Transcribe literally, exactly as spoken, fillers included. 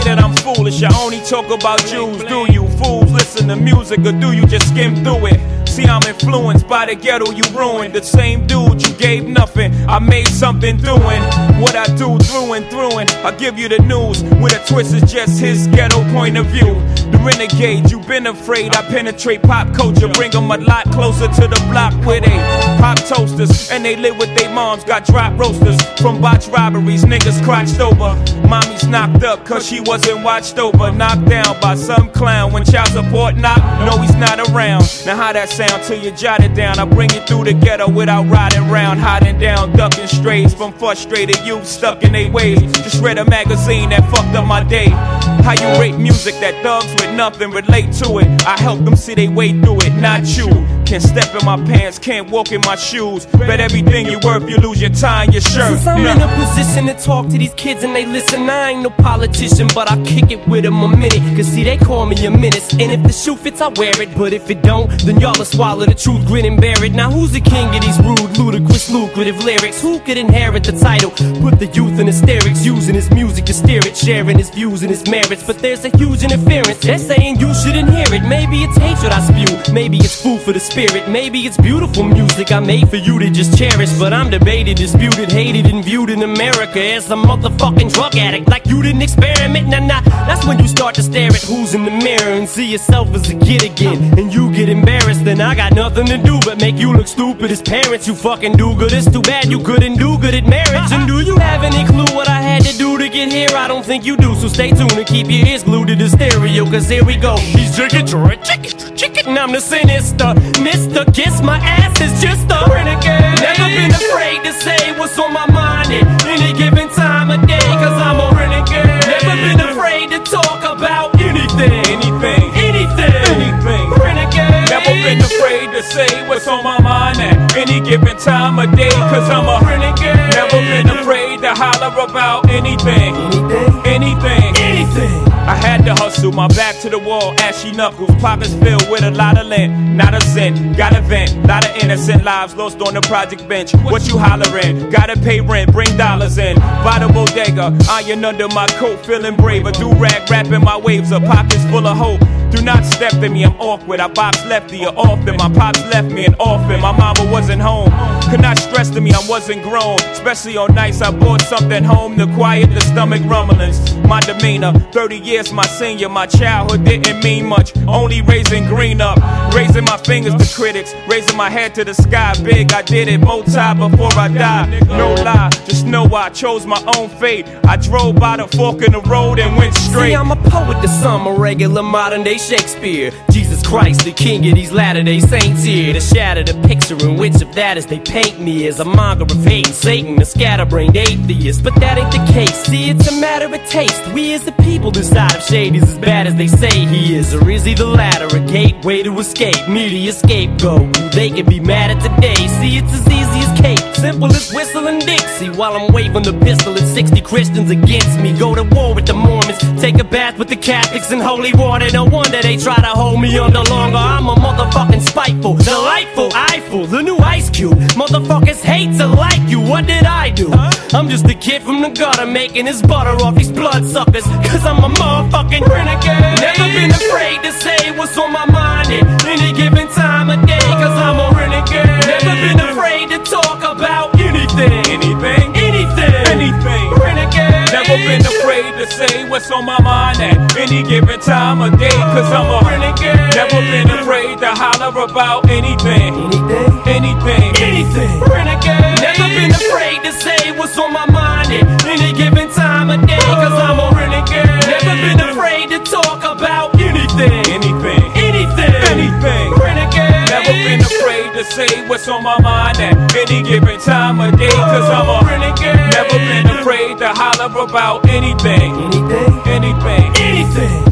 that I'm foolish, I only talk about Jews. Do you fools listen to music or do you just skim through it? See, I'm influenced by the ghetto you ruined. The same dude you gave nothing, I made something doing what I do through and through. And I give you the news with a twist is just his ghetto point of view. The renegade, you've been afraid. I penetrate pop culture, bring them a lot closer to the block where they pop toasters and they live with their moms. Got drop roasters from botch robberies, niggas crotched over. Mommy's knocked up cause she wasn't watched over. Knocked down by some clown when child support knock. No, he's not around. Now how that sound till you jot it down? I bring it through the ghetto without riding round, hiding down, ducking strays from frustrated youth stuck in their ways. Just read a magazine that fucked up my day. How you rate music that thugs with nothing relate to it? I help them see they way through it, not you. Can't step in my pants, can't walk in my shoes. Bet everything you worth, you lose your tie and your shirt. Since I'm in a position to talk to these kids and they listen, I ain't no politician, but I kick it with them a minute. Cause see, they call me a menace, and if the shoe fits, I wear it. But if it don't, then y'all will swallow the truth, grin and bear it. Now who's the king of these rude, ludicrous, lucrative lyrics? Who could inherit the title? Put the youth in hysterics, using his music to steer it, sharing his views and his merits. But there's a huge interference, they're saying you shouldn't hear it. Maybe it's hatred I spew, maybe it's food for the spirit. Maybe it's beautiful music I made for you to just cherish. But I'm debated, disputed, hated, and viewed in America as a motherfucking drug addict. Like you didn't experiment, nah nah. That's when you start to stare at who's in the mirror and see yourself as a kid again. And you get embarrassed, then I got nothing to do but make you look stupid as parents. You fucking do good, it's too bad you couldn't do good at marriage. And do you have any clue what I had to do to get here? I don't think you do, so stay tuned and keep your ears glued to the stereo. Cause here we go. He's chicken, chicken, chicken, and I'm the sinister Mister Kiss my ass is just a renegade. Never been afraid to say what's on my mind at any given time of day, cause I'm a renegade. Never been afraid to talk about anything, anything, anything, anything. Renegade. Never been afraid to say what's on my mind at any given time of day, cause I'm a renegade. Never been afraid to holler about anything, anything, anything, anything. I had to hustle, my back to the wall, ashy knuckles, pockets filled with a lot of lint, not a cent, got a vent, lot of innocent lives lost on the project bench. What you hollering? Gotta pay rent, bring dollars in, by the bodega, iron under my coat, feeling brave, a do-rag wrapping my waves, a pockets full of hope. Do not step in me, I'm awkward, I box lefty or often, my pops left me an orphan, my mama wasn't home, could not stress to me, I wasn't grown, especially on nights I bought something home to quiet the stomach rumblings. My demeanor, thirty years my senior, my childhood didn't mean much, only raising green up, raising my fingers to critics, raising my head to the sky, big I did it, multi before I died, no lie, just know I chose my own fate, I drove by the fork in the road and went straight. See, I'm a poet to some, a regular modern day Shakespeare, Jesus Christ, the king of these latter-day saints here, to shatter the picture in which of that as they paint me as a monger of hate and Satan, a scatterbrained atheist, but that ain't the case, see it's a matter of taste, we as the people decide if Shady's as bad as they say he is, or is he the latter, a gateway to escape, media scapegoat, they can be mad at today, see it's as easy as cake, simple as whistling Dixie, while I'm waving the pistol at sixty Christians against me, go to war with the Mormons, take a bath with the Catholics in holy water, no wonder they try to hold me under longer, I'm a motherfucking spiteful, delightful, eyeful, the new Ice Cube, motherfuckers hate to like you, what did I do? I'm just a kid from the gutter making his butter off these bloodsuckers, cause I'm a motherfucking renegade. Never been afraid to say what's on my mind at any given time of day, cause I'm a renegade. Never been afraid to talk about anything, anything, anything, anything. Renegade. Never been afraid to say what's on my mind at any given time of day, cause I'm a renegade. Never been afraid to holler about anything, anything, anything, anything. Renegade. Never been afraid to say what's on my mind at any given time of day, cause I'm a renegade. Never been afraid to talk about anything, anything, anything, anything. Renegade. Never been afraid to say what's on my mind at any given time of day, cause I'm a renegade. Never been afraid to holler about anything, anything, anything, anything.